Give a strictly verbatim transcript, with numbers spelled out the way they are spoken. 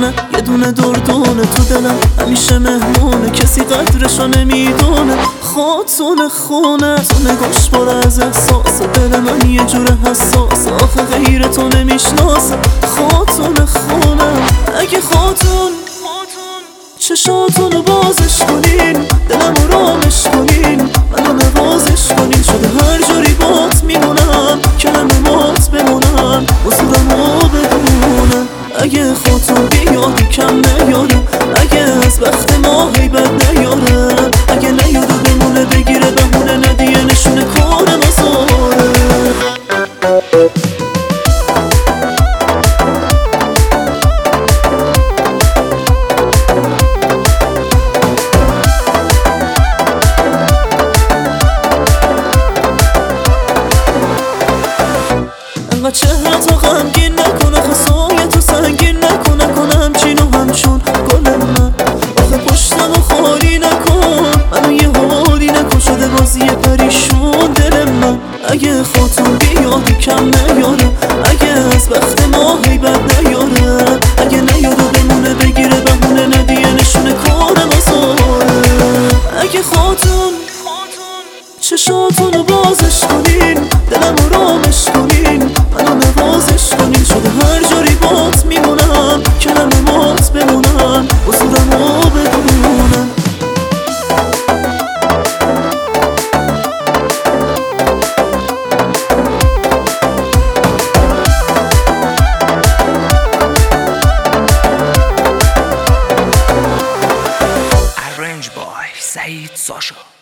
میکنه یه دونه دردونه تو دلم همیشه مهمونه، کسی قدرشو نمیدونه. خاتون خونه تو نگاش پر از احساس، دل من یه جور حساس، آخه غیر تو نمیشناسه. خاتون خونه اگه خاتون چشاتونو بازش کنین، دلم رامش کنین، منو نوازش کنین. شده هر جوری بات میمونم، کلمات بمونم، حضورمو بدونه. اگه خاطر بیاد کم نیاره، اگه از بخت ما هیبت نیاره، اگه نیاد و بمونه بگیره بهونه ندیه نشونه کنه مزاره. انقدر چهره تو غمگین نکنه، خسایه تو سنگین نکنه، کنه همچین و همچون گل من. آخه پشتم و خالی نکن، منو یه حالی نکن، شده بازی پریشون دل من. اگه خاطر بیاد کم نیاره، اگه از بخت ما هیبت نیاره، اگه نیاد و بمونه بگیره بهونه ندیه نشونه کنه مزاره. اگه خاتون چشاتونو بازش کنین، دلم رامش کنین، منو نوازش کنین. شده هر جوری بات میمونم، کلمات بمونم، حضورمو بدونم. Arranged by Said Sasha.